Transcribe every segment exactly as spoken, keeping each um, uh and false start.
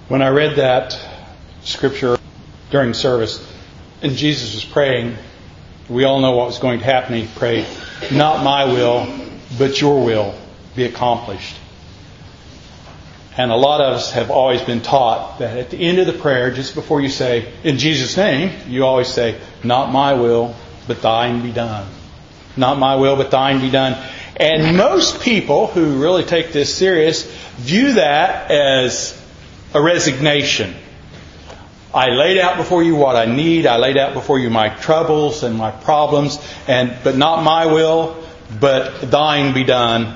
When I read that scripture during service, and Jesus was praying, we all know what was going to happen. He prayed, "Not my will, but your will be accomplished." And a lot of us have always been taught that at the end of the prayer, just before you say, "In Jesus' name," you always say, "Not my will, but thine be done." Not my will, but thine be done. And most people who really take this serious view that as a resignation. I laid out before you what I need. I laid out before you my troubles and my problems, and but not my will, but thine be done.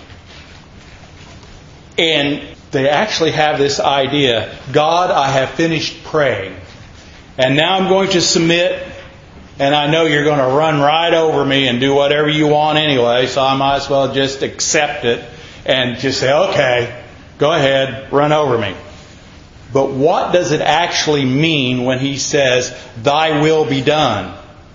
And they actually have this idea, God, I have finished praying, and now I'm going to submit, and I know you're going to run right over me and do whatever you want anyway, so I might as well just accept it and just say, okay, go ahead, run over me. But what does it actually mean when he says, "Thy will be done"?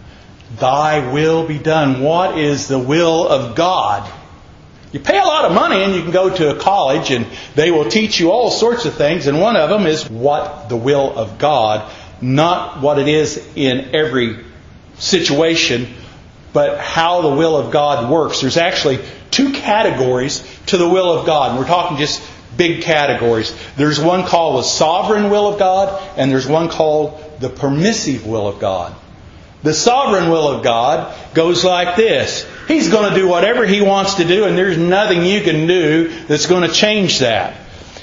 Thy will be done. What is the will of God? You pay a lot of money and you can go to a college and they will teach you all sorts of things. And one of them is what the will of God, not what it is in every situation, but how the will of God works. There's actually two categories to the will of God. And we're talking just big categories. There's one called the sovereign will of God, and there's one called the permissive will of God. The sovereign will of God goes like this. He's going to do whatever He wants to do, and there's nothing you can do that's going to change that.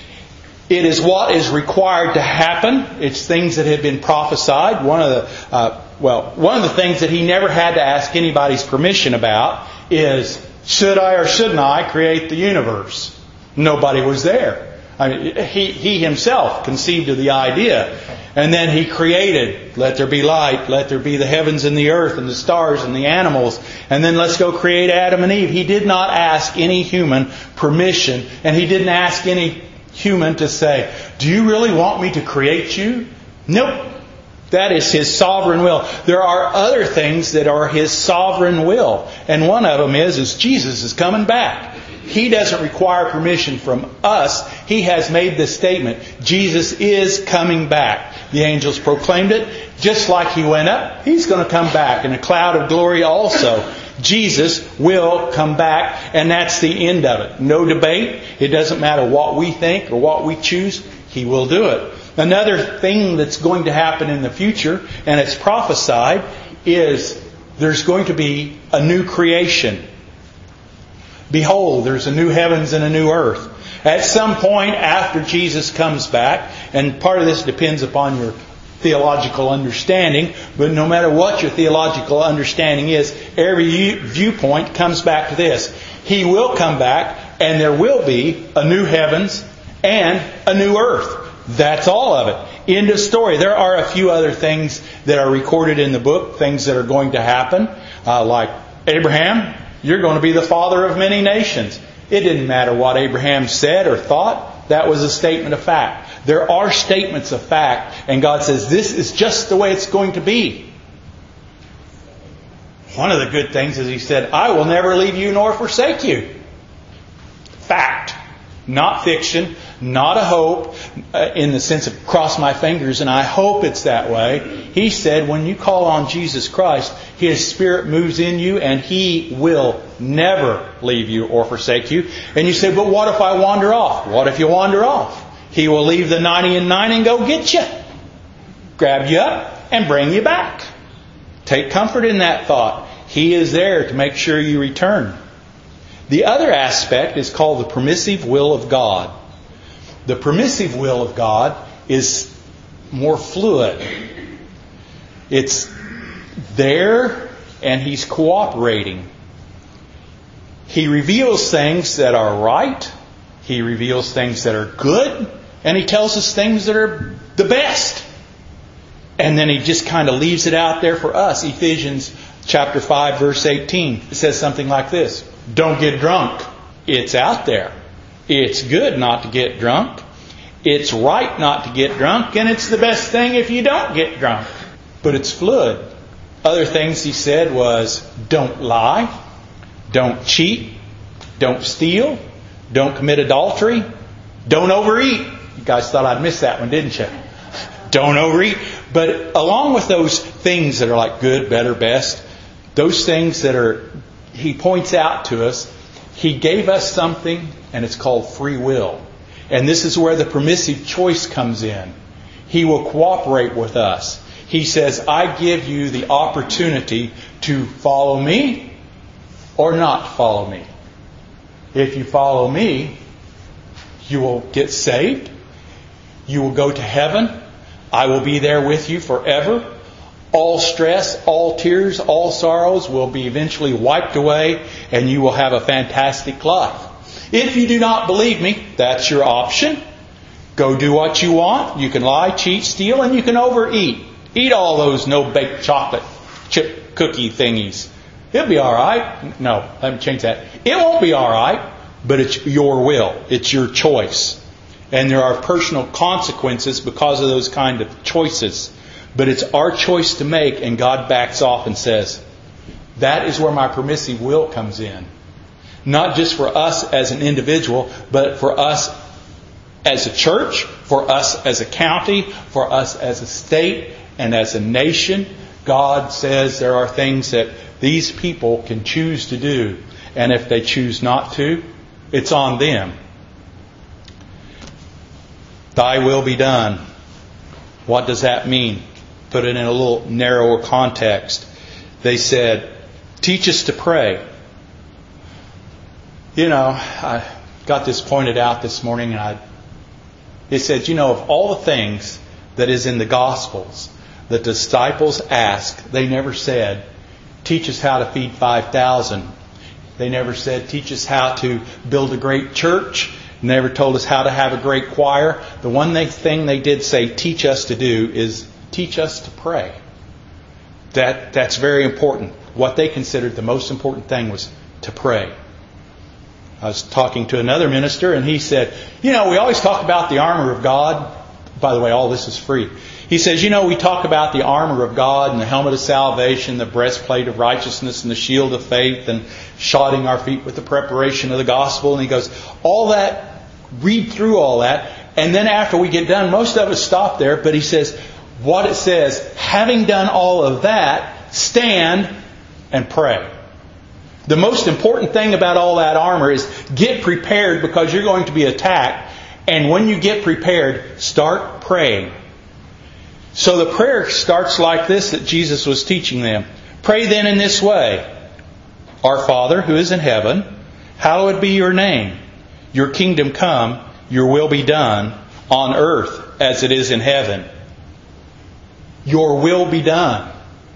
It is what is required to happen. It's things that have been prophesied. One of the uh, well, one of the things that He never had to ask anybody's permission about is, should I or shouldn't I create the universe? Nobody was there. I mean, he, he himself conceived of the idea. And then He created, let there be light, let there be the heavens and the earth and the stars and the animals. And then let's go create Adam and Eve. He did not ask any human permission. And He didn't ask any human to say, "Do you really want me to create you?" Nope. That is His sovereign will. There are other things that are His sovereign will. And one of them is, is Jesus is coming back. He doesn't require permission from us. He has made this statement. Jesus is coming back. The angels proclaimed it. Just like He went up, He's going to come back in a cloud of glory also. Jesus will come back, and that's the end of it. No debate. It doesn't matter what we think or what we choose. He will do it. Another thing that's going to happen in the future, and it's prophesied, is there's going to be a new creation. Behold, there's a new heavens and a new earth. At some point after Jesus comes back, and part of this depends upon your theological understanding, but no matter what your theological understanding is, every viewpoint comes back to this. He will come back, and there will be a new heavens and a new earth. That's all of it. End of story. There are a few other things that are recorded in the book, things that are going to happen, uh, like Abraham, you're going to be the father of many nations. It didn't matter what Abraham said or thought. That was a statement of fact. There are statements of fact, and God says this is just the way it's going to be. One of the good things is He said, "I will never leave you nor forsake you." Fact. Not fiction, not a hope, uh, in the sense of cross my fingers and I hope it's that way. He said when you call on Jesus Christ, His Spirit moves in you and He will never leave you or forsake you. And you say, but what if I wander off? What if you wander off? He will leave the ninety and nine and go get you. Grab you up and bring you back. Take comfort in that thought. He is there to make sure you return. The other aspect is called the permissive will of God. The permissive will of God is more fluid. It's there and He's cooperating. He reveals things that are right. He reveals things that are good. And He tells us things that are the best. And then He just kind of leaves it out there for us. Ephesians chapter five, verse eighteen. It says something like this. Don't get drunk. It's out there. It's good not to get drunk. It's right not to get drunk. And it's the best thing if you don't get drunk. But it's fluid. Other things He said was, don't lie. Don't cheat. Don't steal. Don't commit adultery. Don't overeat. You guys thought I'd miss that one, didn't you? Don't overeat. But along with those things that are like good, better, best, those things that are, He points out to us, He gave us something, and it's called free will. And this is where the permissive choice comes in. He will cooperate with us. He says, I give you the opportunity to follow me or not follow me. If you follow me, you will get saved. You will go to heaven. I will be there with you forever. All stress, all tears, all sorrows will be eventually wiped away, and you will have a fantastic life. If you do not believe me, that's your option. Go do what you want. You can lie, cheat, steal, and you can overeat. Eat all those no-bake chocolate chip cookie thingies. It'll be all right. No, let me change that. It won't be all right, but it's your will. It's your choice. And there are personal consequences because of those kind of choices. But it's our choice to make, and God backs off and says, that is where my permissive will comes in. Not just for us as an individual, but for us as a church, for us as a county, for us as a state, and as a nation. God says there are things that these people can choose to do. And if they choose not to, it's on them. Thy will be done. What does that mean? Put it in a little narrower context. They said, teach us to pray. You know, I got this pointed out this morning, and I it said, you know, of all the things that is in the Gospels, the disciples asked, they never said, teach us how to feed five thousand. They never said, teach us how to build a great church. Never told us how to have a great choir. The one thing they did say, teach us to do, is teach us to pray. That That's very important. What they considered the most important thing was to pray. I was talking to another minister, and he said, you know, we always talk about the armor of God. By the way, all this is free. He says, you know, we talk about the armor of God and the helmet of salvation, the breastplate of righteousness, and the shield of faith, and shodding our feet with the preparation of the gospel. And he goes, all that, read through all that. And then after we get done, most of us stop there. But he says, what it says, having done all of that, stand and pray. The most important thing about all that armor is get prepared, because you're going to be attacked. And when you get prepared, start praying. So the prayer starts like this that Jesus was teaching them. Pray then in this way. Our Father who is in heaven, hallowed be your name. Your kingdom come, your will be done on earth as it is in heaven. Your will be done.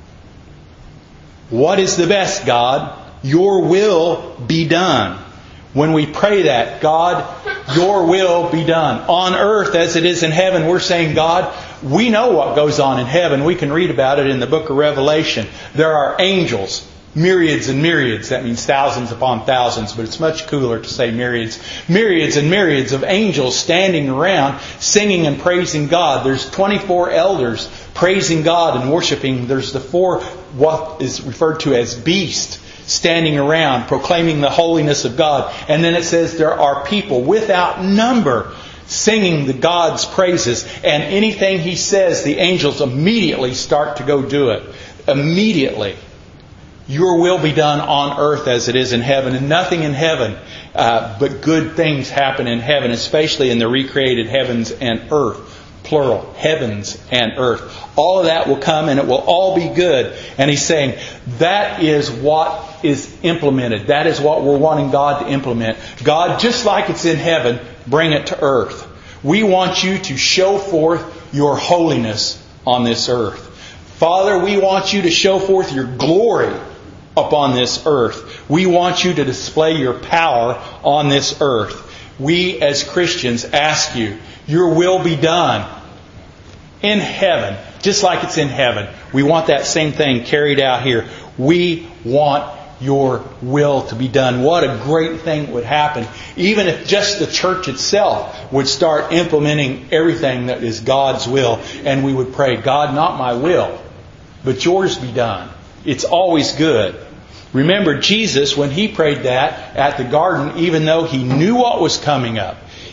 What is the best, God? Your will be done. When we pray that, God, your will be done. On earth as it is in heaven, we're saying, God, we know what goes on in heaven. We can read about it in the book of Revelation. There are angels, myriads and myriads. That means thousands upon thousands, but it's much cooler to say myriads. Myriads and myriads of angels standing around, singing and praising God. There's twenty-four elders praising God and worshiping. There's the four, what is referred to as beasts, standing around proclaiming the holiness of God. And then it says there are people without number singing the God's praises. And anything He says, the angels immediately start to go do it. Immediately. Your will be done on earth as it is in heaven. And nothing in heaven uh, but good things happen in heaven, especially in the recreated heavens and earth. Plural, heavens and earth. All of that will come, and it will all be good. And He's saying that is what is implemented. That is what we're wanting God to implement. God, just like it's in heaven, bring it to earth. We want you to show forth your holiness on this earth. Father, we want you to show forth your glory upon this earth. We want you to display your power on this earth. We as Christians ask you, your will be done in heaven, just like it's in heaven. We want that same thing carried out here. We want your will to be done. What a great thing would happen, even if just the church itself would start implementing everything that is God's will. And we would pray, God, not my will, but yours be done. It's always good. Remember, Jesus, when He prayed that at the garden, even though He knew what was coming up,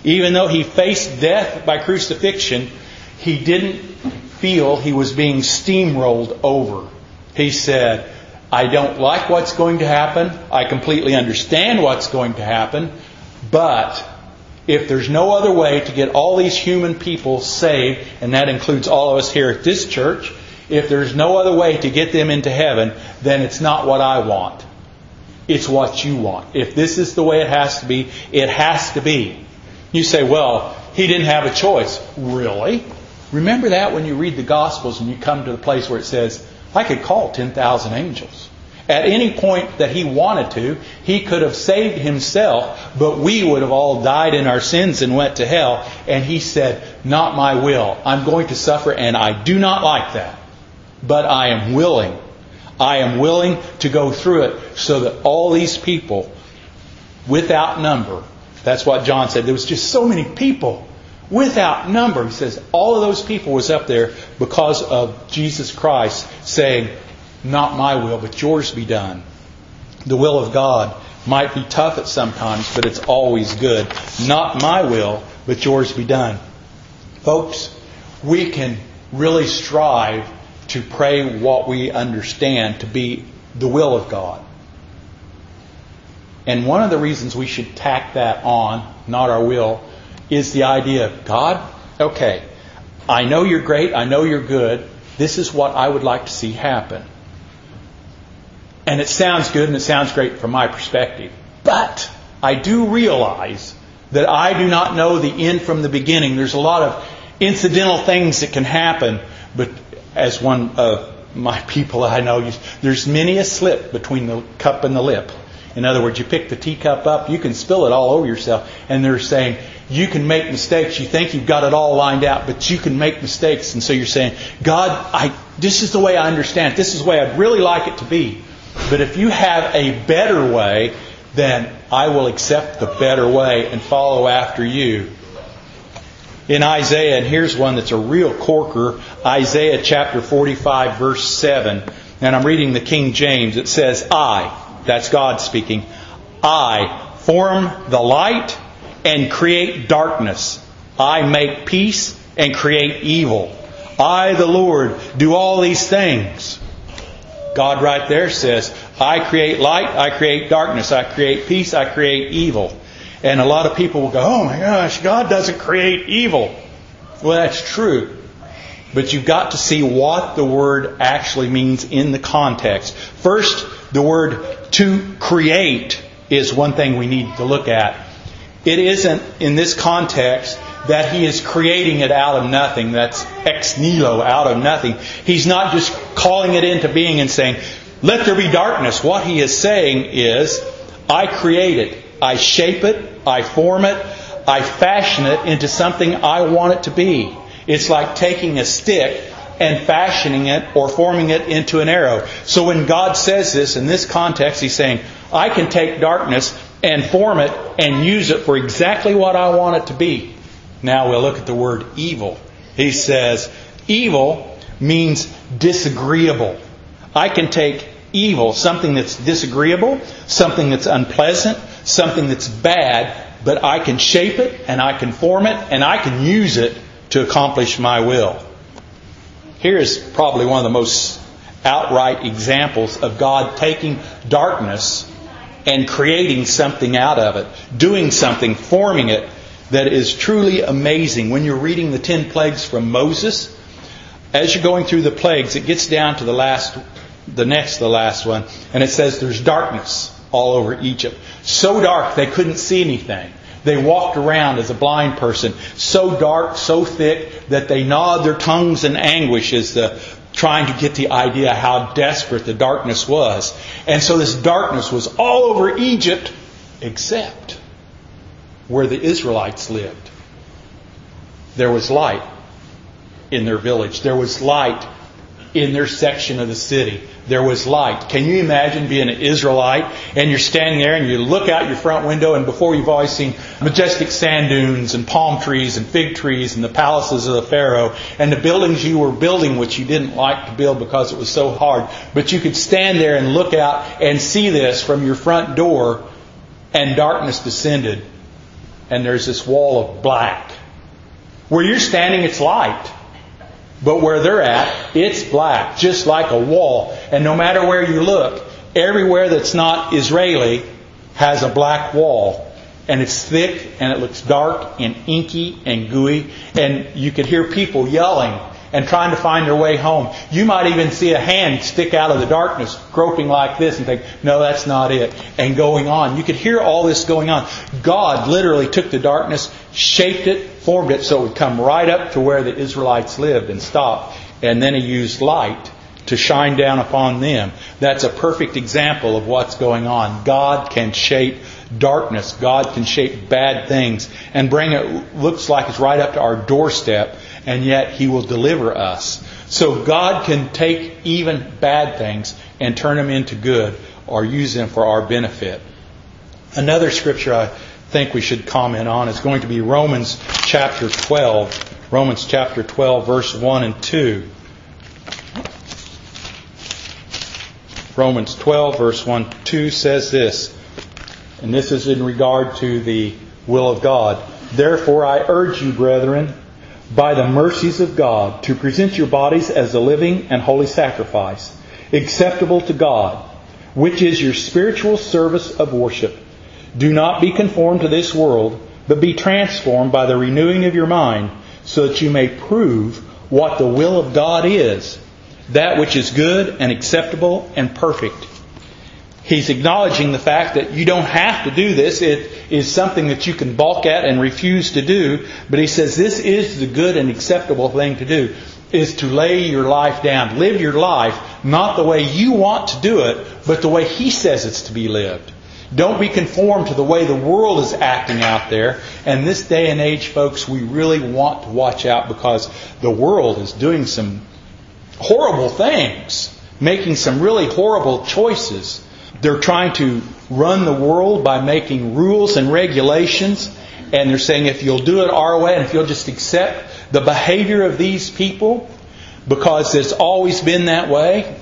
Even though he faced death by crucifixion, he didn't feel he was being steamrolled over. He said, I don't like what's going to happen. I completely understand what's going to happen. But if there's no other way to get all these human people saved, and that includes all of us here at this church, if there's no other way to get them into heaven, then it's not what I want. It's what you want. If this is the way it has to be, it has to be. You say, well, he didn't have a choice. Really? Remember that when you read the Gospels and you come to the place where it says, I could call ten thousand angels. At any point that he wanted to, he could have saved himself, but we would have all died in our sins and went to hell. And he said, not my will. I'm going to suffer, and I do not like that. But I am willing. I am willing to go through it so that all these people, without number, that's what John said. There was just so many people, without number. He says all of those people was up there because of Jesus Christ saying, not my will, but yours be done. The will of God might be tough at some times, but it's always good. Not my will, but yours be done. Folks, we can really strive to pray what we understand to be the will of God. And one of the reasons we should tack that on, not our will, is the idea of, God, okay, I know you're great, I know you're good, this is what I would like to see happen. And it sounds good and it sounds great from my perspective. But I do realize that I do not know the end from the beginning. There's a lot of incidental things that can happen. But as one of my people I know, there's many a slip between the cup and the lip. In other words, you pick the teacup up, you can spill it all over yourself. And they're saying, you can make mistakes. You think you've got it all lined out, but you can make mistakes. And so you're saying, God, I this is the way I understand it. This is the way I'd really like it to be. But if you have a better way, then I will accept the better way and follow after you. In Isaiah, and here's one that's a real corker, Isaiah chapter forty-five, verse seven. And I'm reading the King James. It says, I, that's God speaking, I form the light and create darkness. I make peace and create evil. I, the Lord, do all these things. God right there says, I create light, I create darkness, I create peace, I create evil. And a lot of people will go, oh my gosh, God doesn't create evil. Well, that's true. But you've got to see what the word actually means in the context. First, the word to create is one thing we need to look at. It isn't in this context that He is creating it out of nothing. That's ex nihilo, out of nothing. He's not just calling it into being and saying, let there be darkness. What He is saying is, I create it. I shape it. I form it. I fashion it into something I want it to be. It's like taking a stick and fashioning it or forming it into an arrow. So when God says this, in this context, He's saying, I can take darkness and form it and use it for exactly what I want it to be. Now we'll look at the word evil. He says, evil means disagreeable. I can take evil, something that's disagreeable, something that's unpleasant, something that's bad, but I can shape it and I can form it and I can use it to accomplish my will. Here is probably one of the most outright examples of God taking darkness and creating something out of it, doing something, forming it, that is truly amazing. When you're reading the ten plagues from Moses, as you're going through the plagues, it gets down to the last, the next to the last one, and it says there's darkness all over Egypt. So dark they couldn't see anything. They walked around as a blind person, so dark, so thick, that they gnawed their tongues in anguish as the, trying to get the idea how desperate the darkness was. And so this darkness was all over Egypt, except where the Israelites lived. There was light in their village. There was light in their section of the city. There was light. Can you imagine being an Israelite and you're standing there and you look out your front window, and before you've always seen majestic sand dunes and palm trees and fig trees and the palaces of the Pharaoh and the buildings you were building, which you didn't like to build because it was so hard. But you could stand there and look out and see this from your front door, and darkness descended. and there's this wall of black. Where you're standing, it's light. But where they're at, it's black, just like a wall. And no matter where you look, everywhere that's not Israeli has a black wall. And it's thick, and it looks dark and inky and gooey. And you could hear people yelling and trying to find their way home. You might even see a hand stick out of the darkness, groping like this, and think, no, that's not it. And going on. You could hear all this going on. God literally took the darkness, shaped it, formed it so it would come right up to where the Israelites lived and stop. And then He used light to shine down upon them. That's a perfect example of what's going on. God can shape darkness. God can shape bad things and bring it, looks like it's right up to our doorstep, and yet He will deliver us. So God can take even bad things and turn them into good or use them for our benefit. Another scripture I think we should comment on is going to be Romans chapter twelve. Romans chapter twelve, verse one and two. Romans twelve, verse one and two says this, and this is in regard to the will of God. Therefore I urge you, brethren, by the mercies of God, to present your bodies as a living and holy sacrifice, acceptable to God, which is your spiritual service of worship. Do not be conformed to this world, but be transformed by the renewing of your mind, so that you may prove what the will of God is, that which is good and acceptable and perfect. He's acknowledging the fact that you don't have to do this. It is something that you can balk at and refuse to do. But He says this is the good and acceptable thing to do, is to lay your life down. Live your life not the way you want to do it, but the way He says it's to be lived. Don't be conformed to the way the world is acting out there. And this day and age, folks, we really want to watch out, because the world is doing some horrible things, making some really horrible choices. They're trying to run the world by making rules and regulations. And they're saying if you'll do it our way, and if you'll just accept the behavior of these people, because it's always been that way,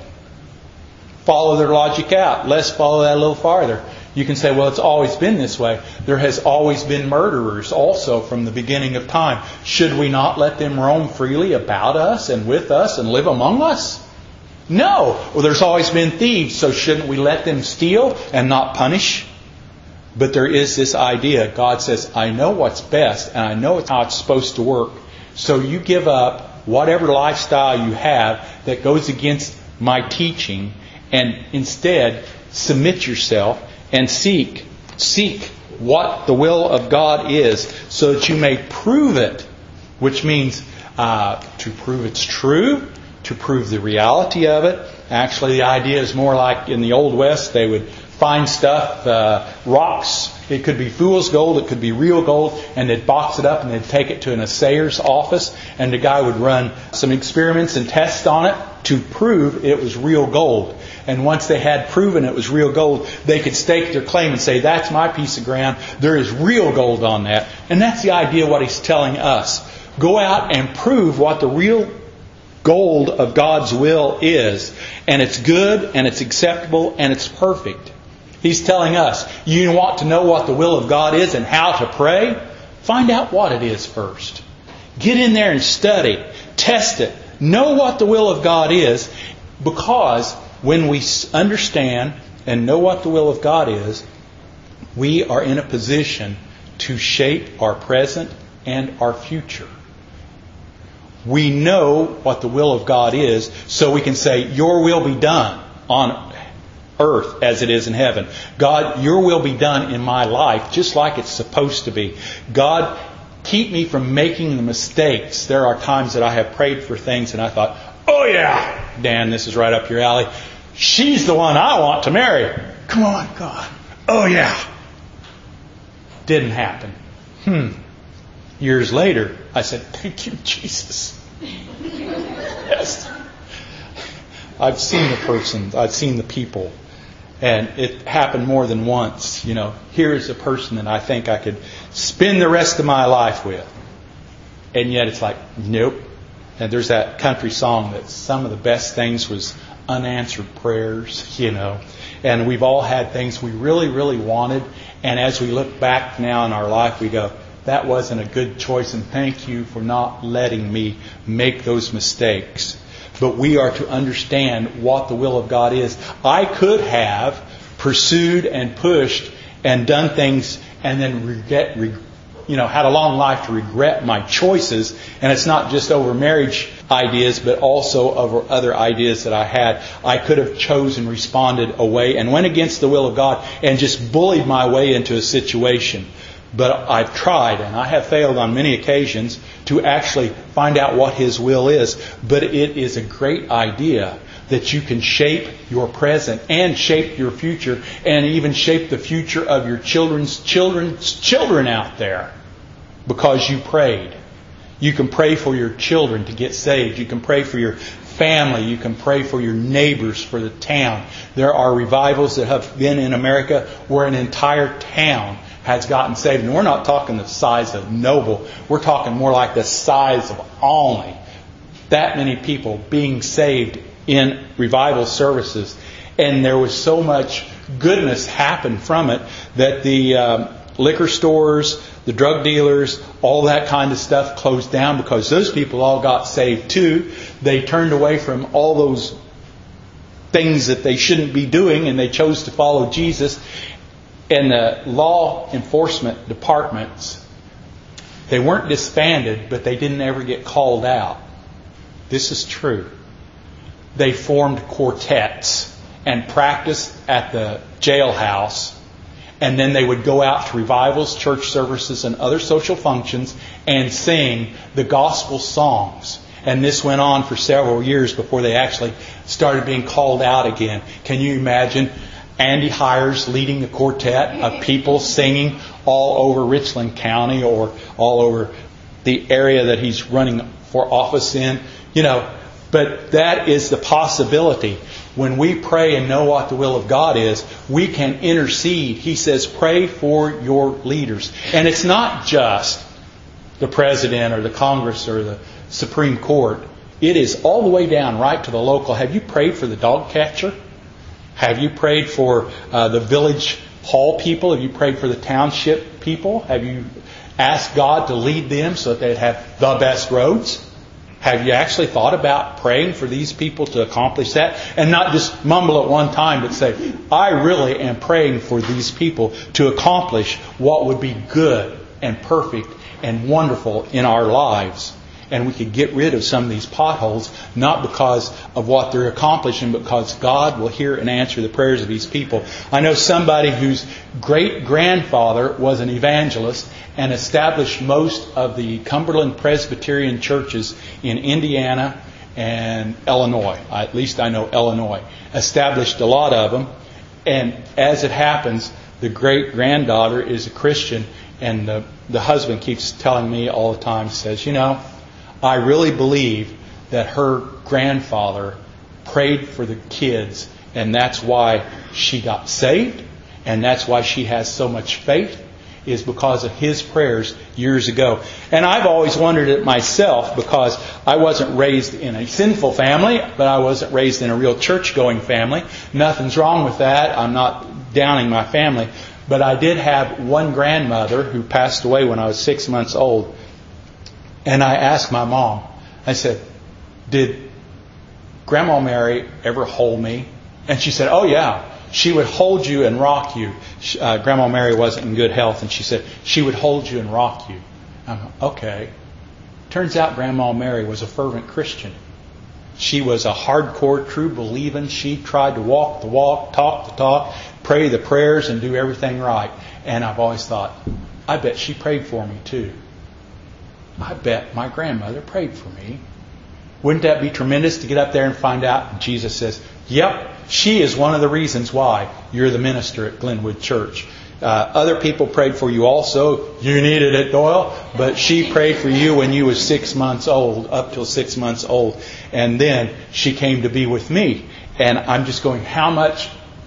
follow their logic out. Let's follow that a little farther. You can say, well, it's always been this way. There has always been murderers also from the beginning of time. Should we not let them roam freely about us and with us and live among us? No. Well, there's always been thieves, so shouldn't we let them steal and not punish? But there is this idea. God says, I know what's best, and I know how it's supposed to work. So you give up whatever lifestyle you have that goes against my teaching, and instead submit yourself and seek, seek what the will of God is, so that you may prove it, which means uh, to prove it's true, to prove the reality of it. Actually, the idea is more like in the Old West, they would find stuff, uh, rocks. It could be fool's gold, it could be real gold, and they'd box it up and they'd take it to an assayer's office, and the guy would run some experiments and tests on it to prove it was real gold. And once they had proven it was real gold, they could stake their claim and say, that's my piece of ground. There is real gold on that. And that's the idea of what He's telling us. Go out and prove what the real gold of God's will is. And it's good, and it's acceptable, and it's perfect. He's telling us, you want to know what the will of God is and how to pray? Find out what it is first. Get in there and study. Test it. Know what the will of God is, because when we understand and know what the will of God is, we are in a position to shape our present and our future. We know what the will of God is, so we can say, your will be done on earth as it is in heaven. God, your will be done in my life just like it's supposed to be. God, keep me from making the mistakes. There are times that I have prayed for things and I thought, oh yeah, Dan, this is right up your alley. She's the one I want to marry. Come on, God. Oh yeah. Didn't happen. Hmm. Years later, I said, thank you, Jesus. Yes. I've seen the person. I've seen the people. And it happened more than once. You know, here's a person that I think I could spend the rest of my life with. And yet it's like, nope. And there's that country song that some of the best things was unanswered prayers, you know. And we've all had things we really, really wanted. And as we look back now in our life, we go, that wasn't a good choice, and thank you for not letting me make those mistakes. But we are to understand what the will of God is. I could have pursued and pushed and done things and then regret, you know, had a long life to regret my choices. And it's not just over marriage ideas, but also over other ideas that I had. I could have chosen, responded away, and went against the will of God and just bullied my way into a situation. But I've tried, and I have failed on many occasions, to actually find out what His will is. But it is a great idea that you can shape your present and shape your future, and even shape the future of your children's children's children out there, because you prayed. You can pray for your children to get saved. You can pray for your family. You can pray for your neighbors, for the town. There are revivals that have been in America where an entire town has gotten saved. And we're not talking the size of Noble. We're talking more like the size of Olney. That many people being saved in revival services. And there was so much goodness happen from it that the um, liquor stores, the drug dealers, all that kind of stuff closed down because those people all got saved too. They turned away from all those things that they shouldn't be doing, and they chose to follow Jesus. And the law enforcement departments, they weren't disbanded, but they didn't ever get called out. This is true. They formed quartets and practiced at the jailhouse. And then they would go out to revivals, church services, and other social functions and sing the gospel songs. And this went on for several years before they actually started being called out again. Can you imagine Andy Hires leading a quartet of people singing all over Richland County or all over the area that he's running for office in? You know, but that is the possibility. When we pray and know what the will of God is, we can intercede. He says, pray for your leaders. And it's not just the President or the Congress or the Supreme Court. It is all the way down right to the local. Have you prayed for the dog catcher? Have you prayed for uh, the village hall people? Have you prayed for the township people? Have you asked God to lead them so that they'd have the best roads? Have you actually thought about praying for these people to accomplish that? And not just mumble at one time, but say, I really am praying for these people to accomplish what would be good and perfect and wonderful in our lives. And we could get rid of some of these potholes, not because of what they're accomplishing, but because God will hear and answer the prayers of these people. I know somebody whose great-grandfather was an evangelist and established most of the Cumberland Presbyterian churches in Indiana and Illinois. At least I know Illinois. Established a lot of them. And as it happens, the great-granddaughter is a Christian, and the, the husband keeps telling me all the time, says, you know, I really believe that her grandfather prayed for the kids, and that's why she got saved, and that's why she has so much faith, is because of his prayers years ago. And I've always wondered it myself, because I wasn't raised in a sinful family, but I wasn't raised in a real church-going family. Nothing's wrong with that. I'm not downing my family. But I did have one grandmother who passed away when I was six months old. And I asked my mom, I said, did Grandma Mary ever hold me? And she said, oh yeah, she would hold you and rock you. Uh, Grandma Mary wasn't in good health, and she said, she would hold you and rock you. I'm like, okay. Turns out Grandma Mary was a fervent Christian. She was a hardcore, true believing. She tried to walk the walk, talk the talk, pray the prayers, and do everything right. And I've always thought, I bet she prayed for me too. I bet my grandmother prayed for me. Wouldn't that be tremendous to get up there and find out? And Jesus says, yep, she is one of the reasons why you're the minister at Glenwood Church. Uh, other people prayed for you also. You needed it, Doyle. But she prayed for you when you was six months old, up till six months old. And then she came to be with me. And I'm just going, how much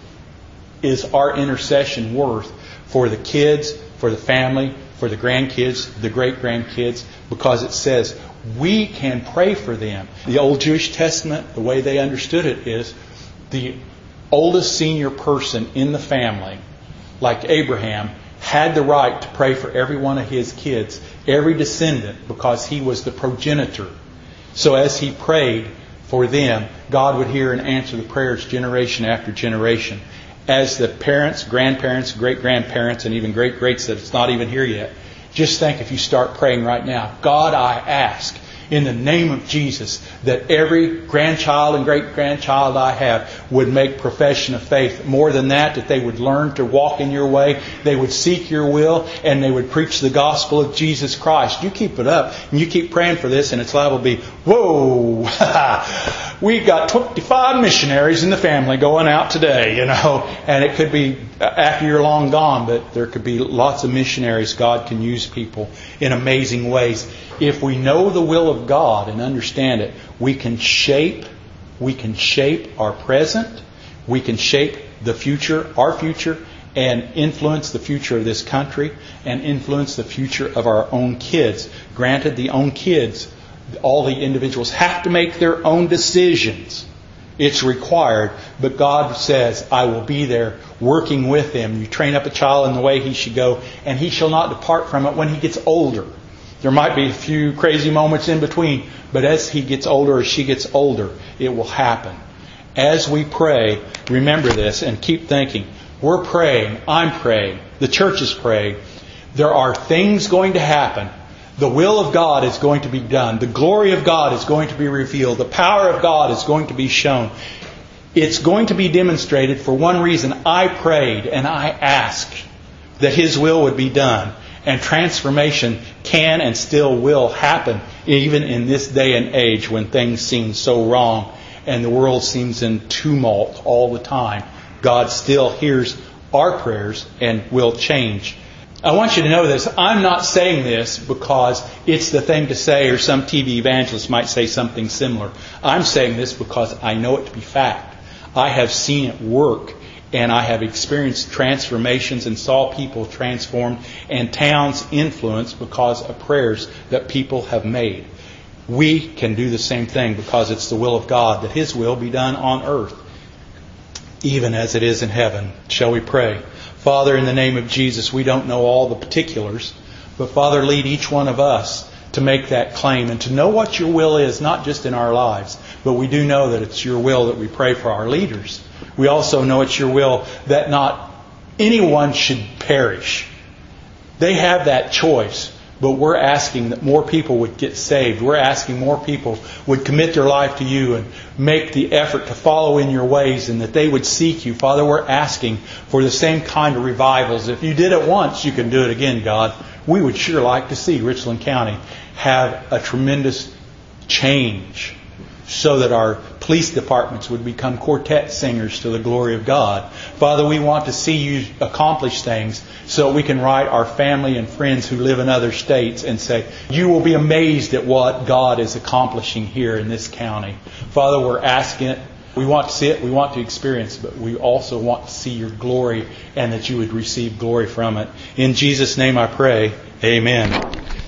is our intercession worth for the kids, for the family, for the grandkids, the great-grandkids? Because it says we can pray for them. The old Jewish Testament, the way they understood it is the oldest senior person in the family, like Abraham, had the right to pray for every one of his kids, every descendant, because he was the progenitor. So as he prayed for them, God would hear and answer the prayers generation after generation. As the parents, grandparents, great-grandparents, and even great-greats that it's not even here yet, just think if you start praying right now, God, I ask in the name of Jesus that every grandchild and great-grandchild I have would make profession of faith. More than that, that they would learn to walk in your way, they would seek your will, and they would preach the gospel of Jesus Christ. You keep it up, and you keep praying for this, and it's liable to be, whoa, we've got twenty-five missionaries in the family going out today, you know. And it could be after you're long gone, but there could be lots of missionaries. God can use people in amazing ways. If we know the will of God and understand it, we can shape, we can shape our present, we can shape the future, our future, and influence the future of this country, and influence the future of our own kids. Granted, the own kids, all the individuals have to make their own decisions. It's required, but God says, I will be there working with them. You train up a child in the way he should go, and he shall not depart from it when he gets older. There might be a few crazy moments in between, but as he gets older or she gets older, it will happen. As we pray, remember this and keep thinking. We're praying, I'm praying, the church is praying. There are things going to happen. The will of God is going to be done. The glory of God is going to be revealed. The power of God is going to be shown. It's going to be demonstrated for one reason. I prayed and I asked that His will would be done. And transformation can and still will happen even in this day and age when things seem so wrong and the world seems in tumult all the time. God still hears our prayers and will change. I want you to know this. I'm not saying this because it's the thing to say, or some T V evangelist might say something similar. I'm saying this because I know it to be fact. I have seen it work. And I have experienced transformations and saw people transformed and towns influenced because of prayers that people have made. We can do the same thing because it's the will of God that His will be done on earth, even as it is in heaven. Shall we pray? Father, in the name of Jesus, we don't know all the particulars, but Father, lead each one of us to make that claim and to know what Your will is, not just in our lives, but we do know that it's Your will that we pray for our leaders. We also know it's Your will that not anyone should perish. They have that choice, but we're asking that more people would get saved. We're asking more people would commit their life to You and make the effort to follow in Your ways and that they would seek You. Father, we're asking for the same kind of revivals. If You did it once, You can do it again, God. We would sure like to see Richland County have a tremendous change so that our police departments would become quartet singers to the glory of God. Father, we want to see You accomplish things so we can write our family and friends who live in other states and say, you will be amazed at what God is accomplishing here in this county. Father, we're asking it. We want to see it. We want to experience it. But we also want to see Your glory and that You would receive glory from it. In Jesus' name I pray. Amen.